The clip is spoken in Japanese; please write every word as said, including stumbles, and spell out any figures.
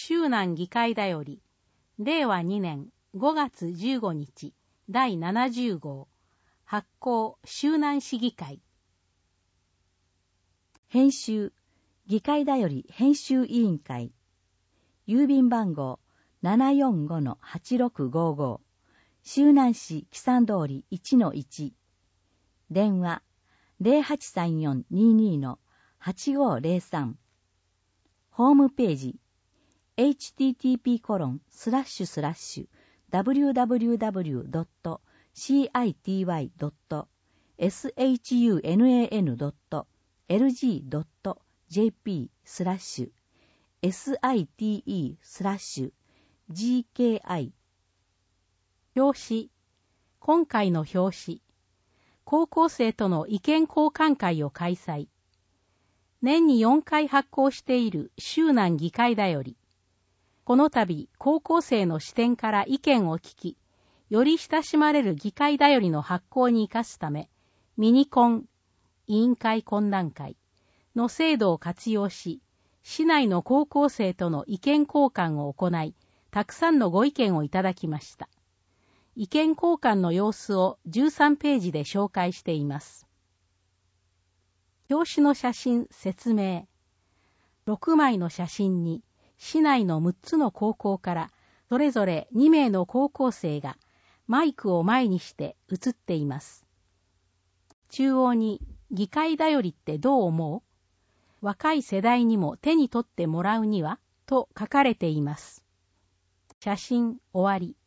周南議会だより、れいわにねんごがつじゅうごにちだいななじゅうごう発行周南市議会。 編集議会だより編集委員会。郵便番号 ななよんごのはちろくごご 周南市木山通り いちのいち。電話 ゼロはちさんよんにーにーのはちごゼロさん。ホームページ エイチティーティーピーコロンスラッシュスラッシュダブリューダブリューダブリュードットシーアイティーワイドットエスエイチユーエヌエーエヌドットエルジードットジェーピースラッシュエスアイティーイースラッシュジーケーアイ。 表紙。今回の表紙。高校生との意見交換会を開催。年によんかい発行している周南議会だより。この度、高校生の視点から意見を聞き、より親しまれる議会だよりの発行に生かすため、ミニコン、委員会懇談会の制度を活用し、市内の高校生との意見交換を行い、たくさんのご意見をいただきました。意見交換の様子をじゅうさんページで紹介しています。表紙の写真説明。ろくまいの写真に、市内のむっつの高校からそれぞれにめいの高校生がマイクを前にして写っています。中央に議会だよりってどう思う？若い世代にも手に取ってもらうにはと書かれています。写真終わり。